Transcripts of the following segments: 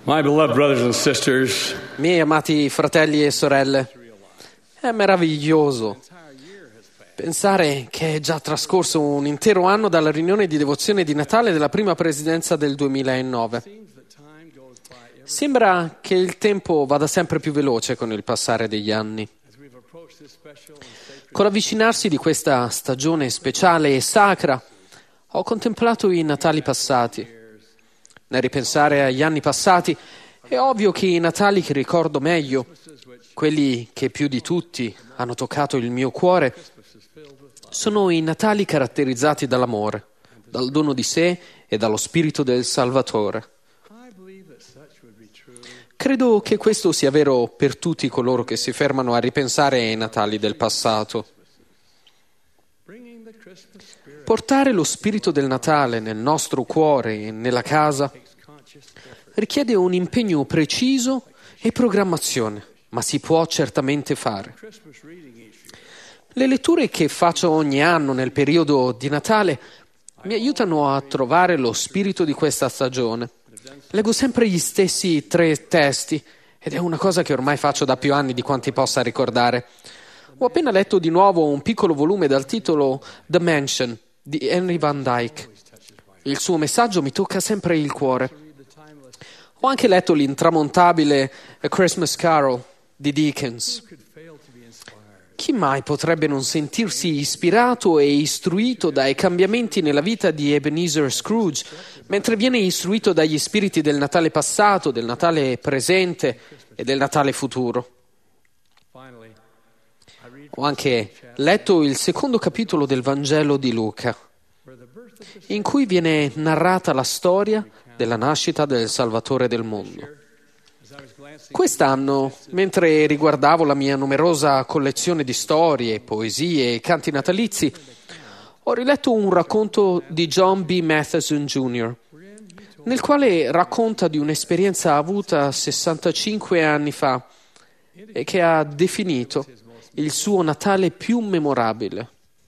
My beloved brothers and sisters, Miei amati fratelli e sorelle, è meraviglioso pensare che è già trascorso un intero anno dalla riunione di devozione di Natale della prima presidenza del 2009. Sembra che il tempo vada sempre più veloce con il passare degli anni. Con l'avvicinarsi di questa stagione speciale e sacra, ho contemplato i Natali passati. Nel ripensare agli anni passati, è ovvio che i Natali che ricordo meglio, quelli che più di tutti hanno toccato il mio cuore, sono i Natali caratterizzati dall'amore, dal dono di sé e dallo spirito del Salvatore. Credo che questo sia vero per tutti coloro che si fermano a ripensare ai Natali del passato. Portare lo spirito del Natale nel nostro cuore e nella casa richiede un impegno preciso e programmazione, ma si può certamente fare. Le letture che faccio ogni anno nel periodo di Natale mi aiutano a trovare lo spirito di questa stagione. Leggo sempre gli stessi 3 testi ed è una cosa che ormai faccio da più anni di quanti possa ricordare. Ho appena letto di nuovo un piccolo volume dal titolo The Mansion di Henry Van Dyke. Il suo messaggio mi tocca sempre il cuore. Ho anche letto l'intramontabile A Christmas Carol di Dickens. Chi mai potrebbe non sentirsi ispirato e istruito dai cambiamenti nella vita di Ebenezer Scrooge, mentre viene istruito dagli spiriti del Natale passato, del Natale presente e del Natale futuro? Ho anche letto il 2° capitolo del Vangelo di Luca, in cui viene narrata la storia della nascita del Salvatore del mondo. Quest'anno, mentre riguardavo la mia numerosa collezione di storie, poesie e canti natalizi, ho riletto un racconto di John B. Matheson Jr., nel quale racconta di un'esperienza avuta 65 anni fa e che ha definito il suo Natale più memorabile.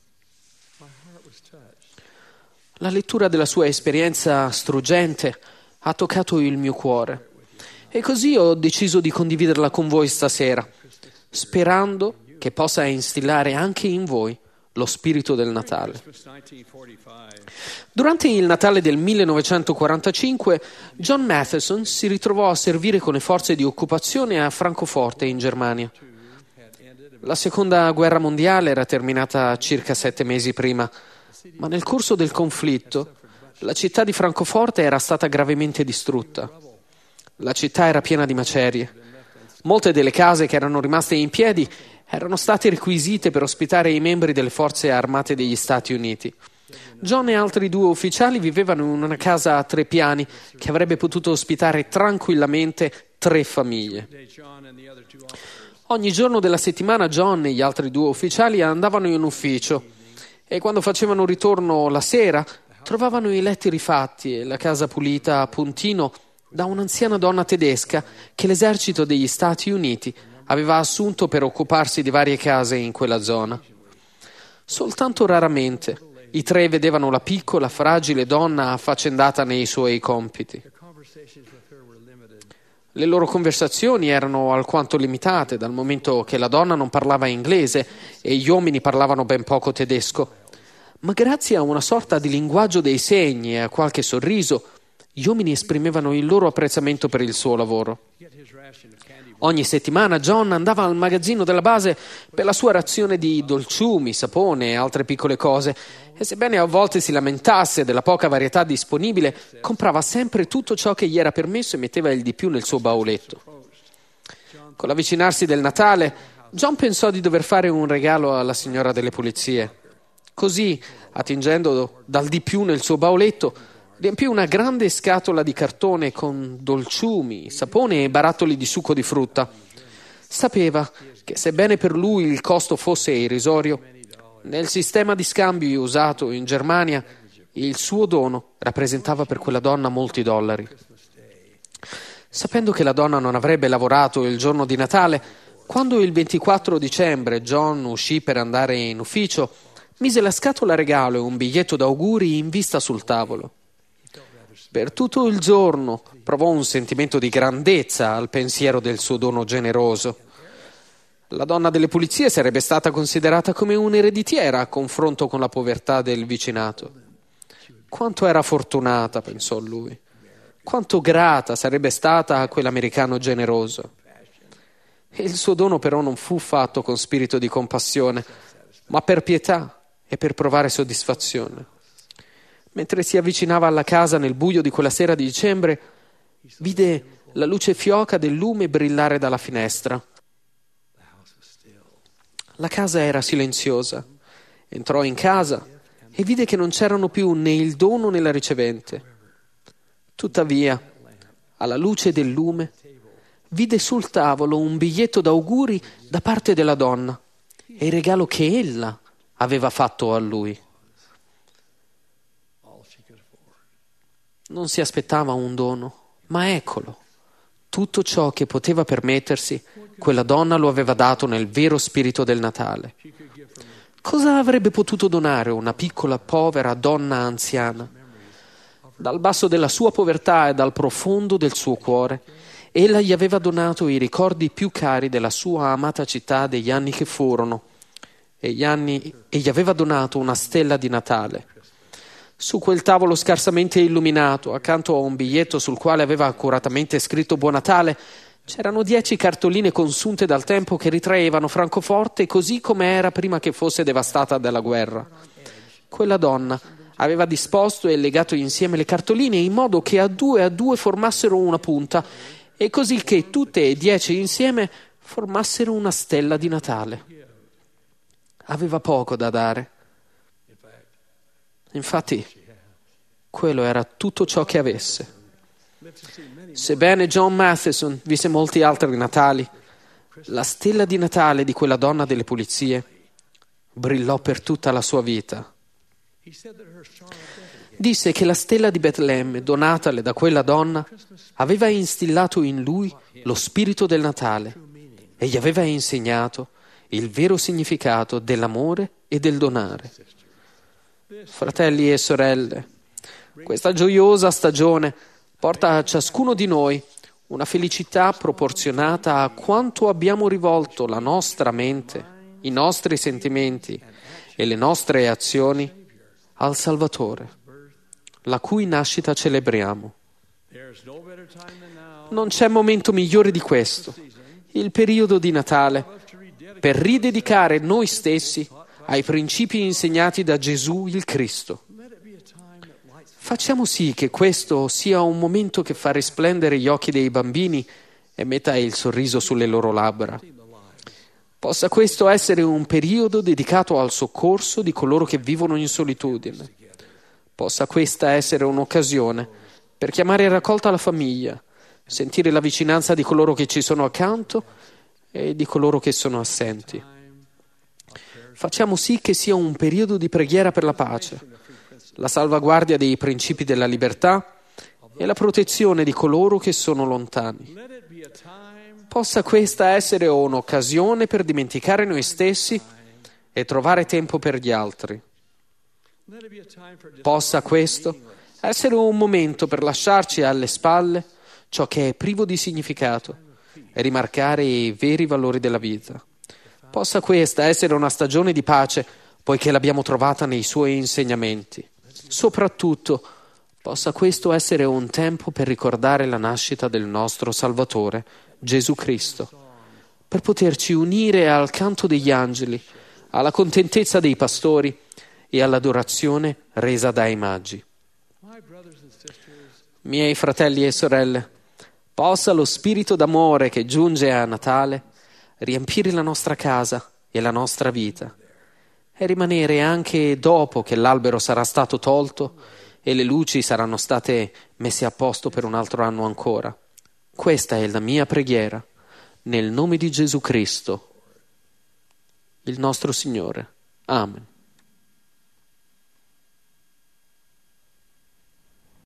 La lettura della sua esperienza struggente ha toccato il mio cuore e così ho deciso di condividerla con voi stasera, sperando che possa instillare anche in voi lo spirito del Natale. Durante il Natale del 1945, John Matheson si ritrovò a servire con le forze di occupazione a Francoforte, in Germania. La Seconda Guerra Mondiale era terminata circa 7 mesi prima, ma nel corso del conflitto la città di Francoforte era stata gravemente distrutta. La città era piena di macerie. Molte delle case che erano rimaste in piedi erano state requisite per ospitare i membri delle forze armate degli Stati Uniti. John e altri 2 ufficiali vivevano in una casa a 3 piani che avrebbe potuto ospitare tranquillamente 3 famiglie. Ogni giorno della settimana John e gli altri 2 ufficiali andavano in ufficio e quando facevano ritorno la sera trovavano i letti rifatti e la casa pulita a puntino da un'anziana donna tedesca che l'esercito degli Stati Uniti aveva assunto per occuparsi di varie case in quella zona. Soltanto raramente i 3 vedevano la piccola, fragile donna affaccendata nei suoi compiti. Le loro conversazioni erano alquanto limitate, dal momento che la donna non parlava inglese e gli uomini parlavano ben poco tedesco. Ma grazie a una sorta di linguaggio dei segni e a qualche sorriso, gli uomini esprimevano il loro apprezzamento per il suo lavoro. Ogni settimana John andava al magazzino della base per la sua razione di dolciumi, sapone e altre piccole cose, e sebbene a volte si lamentasse della poca varietà disponibile, comprava sempre tutto ciò che gli era permesso e metteva il di più nel suo bauletto. Con l'avvicinarsi del Natale, John pensò di dover fare un regalo alla signora delle pulizie. Così, attingendo dal di più nel suo bauletto, riempì una grande scatola di cartone con dolciumi, sapone e barattoli di succo di frutta. Sapeva che, sebbene per lui il costo fosse irrisorio, nel sistema di scambio usato in Germania, il suo dono rappresentava per quella donna molti dollari. Sapendo che la donna non avrebbe lavorato il giorno di Natale, quando il 24 dicembre John uscì per andare in ufficio, mise la scatola regalo e un biglietto d'auguri in vista sul tavolo. Per tutto il giorno provò un sentimento di grandezza al pensiero del suo dono generoso. La donna delle pulizie sarebbe stata considerata come un'ereditiera a confronto con la povertà del vicinato. Quanto era fortunata, pensò lui. Quanto grata sarebbe stata a quell'americano generoso. E il suo dono però non fu fatto con spirito di compassione, ma per pietà e per provare soddisfazione. Mentre si avvicinava alla casa nel buio di quella sera di dicembre, vide la luce fioca del lume brillare dalla finestra. La casa era silenziosa. Entrò in casa e vide che non c'erano più né il dono né la ricevente. Tuttavia, alla luce del lume, vide sul tavolo un biglietto d'auguri da parte della donna e il regalo che ella aveva fatto a lui. Non si aspettava un dono, ma eccolo. Tutto ciò che poteva permettersi, quella donna lo aveva dato nel vero spirito del Natale. Cosa avrebbe potuto donare una piccola, povera donna anziana? Dal basso della sua povertà e dal profondo del suo cuore, ella gli aveva donato i ricordi più cari della sua amata città degli anni che furono, e gli aveva donato una stella di Natale. Su quel tavolo scarsamente illuminato, accanto a un biglietto sul quale aveva accuratamente scritto Buon Natale, c'erano 10 cartoline consunte dal tempo che ritraevano Francoforte così come era prima che fosse devastata dalla guerra. Quella donna aveva disposto e legato insieme le cartoline in modo che a due formassero una punta e così che tutte e 10 insieme formassero una stella di Natale. Aveva poco da dare. Infatti, quello era tutto ciò che avesse. Sebbene John Matheson visse molti altri Natali, la stella di Natale di quella donna delle pulizie brillò per tutta la sua vita. Disse che la stella di Betlemme, donatale da quella donna, aveva instillato in lui lo spirito del Natale e gli aveva insegnato il vero significato dell'amore e del donare. Fratelli e sorelle, questa gioiosa stagione porta a ciascuno di noi una felicità proporzionata a quanto abbiamo rivolto la nostra mente, i nostri sentimenti e le nostre azioni al Salvatore, la cui nascita celebriamo. Non c'è momento migliore di questo, il periodo di Natale, per ridedicare noi stessi ai principi insegnati da Gesù il Cristo. Facciamo sì che questo sia un momento che fa risplendere gli occhi dei bambini e metta il sorriso sulle loro labbra. Possa questo essere un periodo dedicato al soccorso di coloro che vivono in solitudine. Possa questa essere un'occasione per chiamare in raccolta la famiglia, sentire la vicinanza di coloro che ci sono accanto e di coloro che sono assenti. Facciamo sì che sia un periodo di preghiera per la pace, la salvaguardia dei principi della libertà e la protezione di coloro che sono lontani. Possa questa essere un'occasione per dimenticare noi stessi e trovare tempo per gli altri. Possa questo essere un momento per lasciarci alle spalle ciò che è privo di significato e rimarcare i veri valori della vita. Possa questa essere una stagione di pace, poiché l'abbiamo trovata nei suoi insegnamenti. Soprattutto, possa questo essere un tempo per ricordare la nascita del nostro Salvatore, Gesù Cristo, per poterci unire al canto degli angeli, alla contentezza dei pastori e all'adorazione resa dai magi. Miei fratelli e sorelle, possa lo spirito d'amore che giunge a Natale riempire la nostra casa e la nostra vita e rimanere anche dopo che l'albero sarà stato tolto e le luci saranno state messe a posto per un altro anno ancora. Questa è la mia preghiera, nel nome di Gesù Cristo, il nostro Signore. Amen.